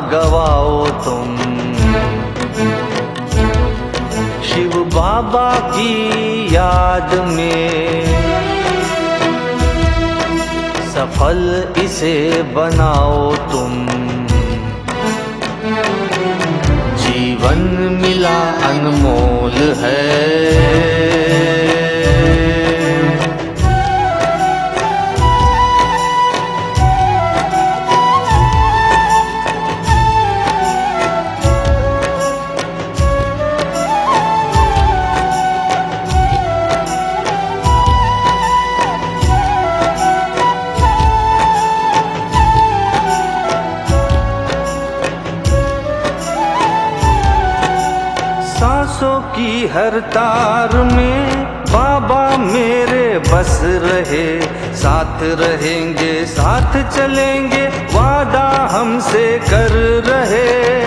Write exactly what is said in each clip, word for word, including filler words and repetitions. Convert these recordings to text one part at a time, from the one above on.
गवाओ तुम। शिव बाबा की याद में सफल इसे बनाओ तुम। जीवन मिला अनमोल है। सांसों की हर तार में बाबा मेरे बस रहे। साथ रहेंगे साथ चलेंगे वादा हमसे कर रहे।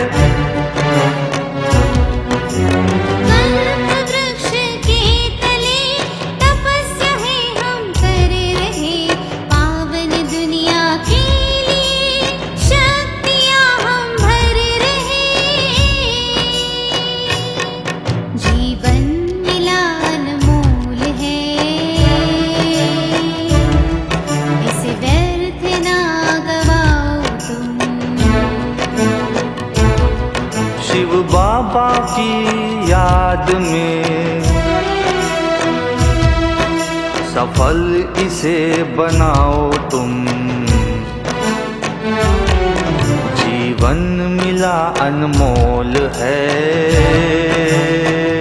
शिव बाबा की याद में सफल इसे बनाओ तुम। जीवन मिला अनमोल है।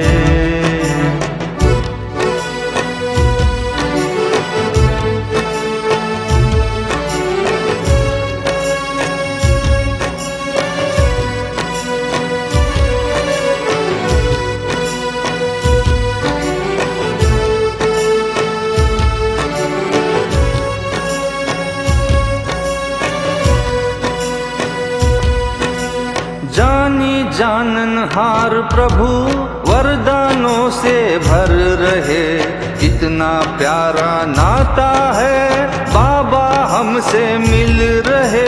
जानी जाननहार प्रभु वरदानों से भर रहे। कितना प्यारा नाता है बाबा हमसे मिल रहे।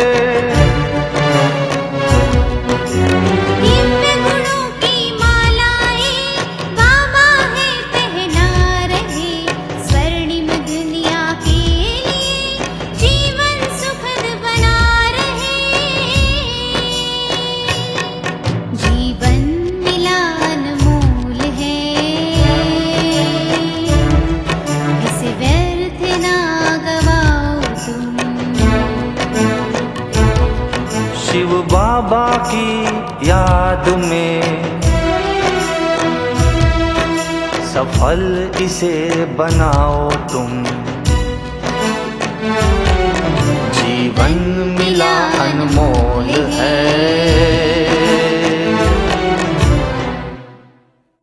शिव बाबा की याद में सफल इसे बनाओ तुम। जीवन मिला अनमोल है।